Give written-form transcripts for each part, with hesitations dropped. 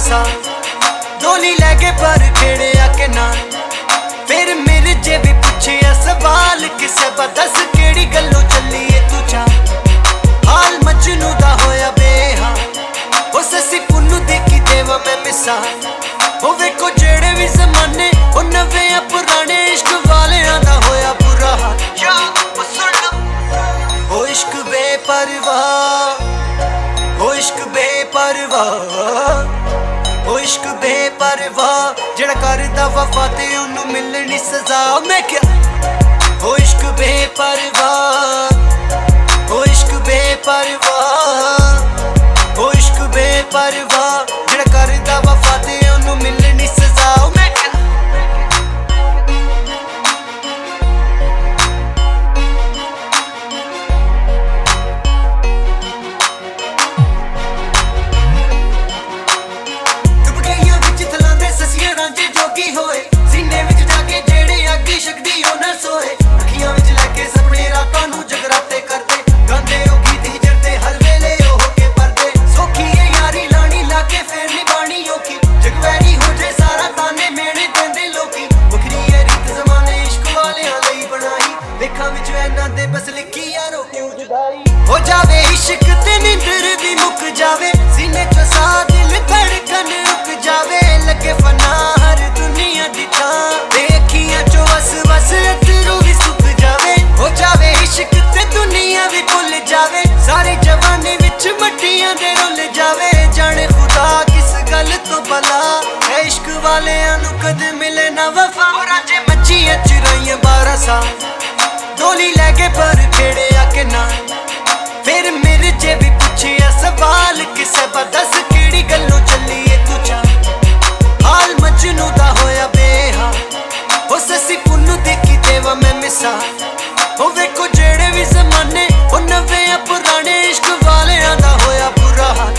सा डोली लैके पर खेड़िया के ना फिर मेरे जे भी पूछिया सवाल किसे दस केड़ी गल्लों चलीए तू चा हाल मजनू दा होया बेहा ओ ससी पुन्नू देखी देवा मैं मिसा ओ वेखो जेड़े भी जमाने ओ नवे पुराने इश्क वालियां दा होया बुरा हाल ओ इश्क बेपरवाह ओ इश्क बेपरवाह ओ इश्क बेपरवाह जेड़ा करदा वफा ते उन्नू मिलनी सजा मैं क्या ओ इश्क बेपरवाह ओ इश्क बेपरवाह ओ इश्क बेपरवाह जेड़ा करदा वफा ते उन्नू मिलनी सजा मैं क्या होए सीने विच जाके जेड़े अग्गी शक्ति हो न सोए अखियां विच लैके सपने रातां नू जगराते करदे गांदे ओ गीत ही जरदे हर वेले ओ होके परदे सौखी ए यारी लानी लाके फेर निभानी औखी जगवैरी हो जाए सारा ताने मेरे देंदे लोकी बखरी ए रीत जमाने इश्क वालियां लई बनाई लेखां विच इन्हां दे बस लिखी यारो क्यों जुदाई हो जावे इश्क ते नींदर भी मुक जावे सीने च सा दिल धड़कन रुक जावे लगे फना हर दुनिया दी थां देखियां चो वस वस अतरू भी सुक जावे हो जावे इश्क ते दुनिया भी भुल जावे सारे जवानी विच मट्टियां दे रुल जावे जाने खुदा किस गल तो भला है इश्क वालियां नू कद मिले ना वफा रांझे मच्छियां चुराइयां 12 साल डोली लैके पर खेड़िया के ना फिर मेरे जे भी पूछिया सवाल किसे दस केड़ी गल्लों चलीए तू चा हाल मजनू दा होया बेहा ओ ससी पुन्नू देखी देवा मैं मिसा ओ वेखो जेड़े भी जमाने ओ नवे पुराने इश्क वालियां दा होया बुरा हाल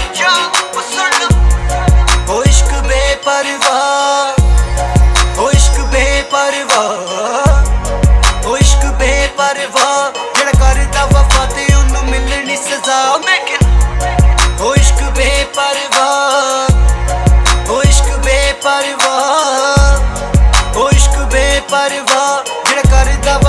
ओ इश्क बेपरवाह ओ इश्क बेपरवाह ओ इश्क बेपरवाह जेड़ा करदा वफा ते उन्नू मिलनी सजा मैं क्या ओ इश्क बेपरवाह ओ इश्क बेपरवाह ओ इश्क बेपरवाह जेड़ा करदा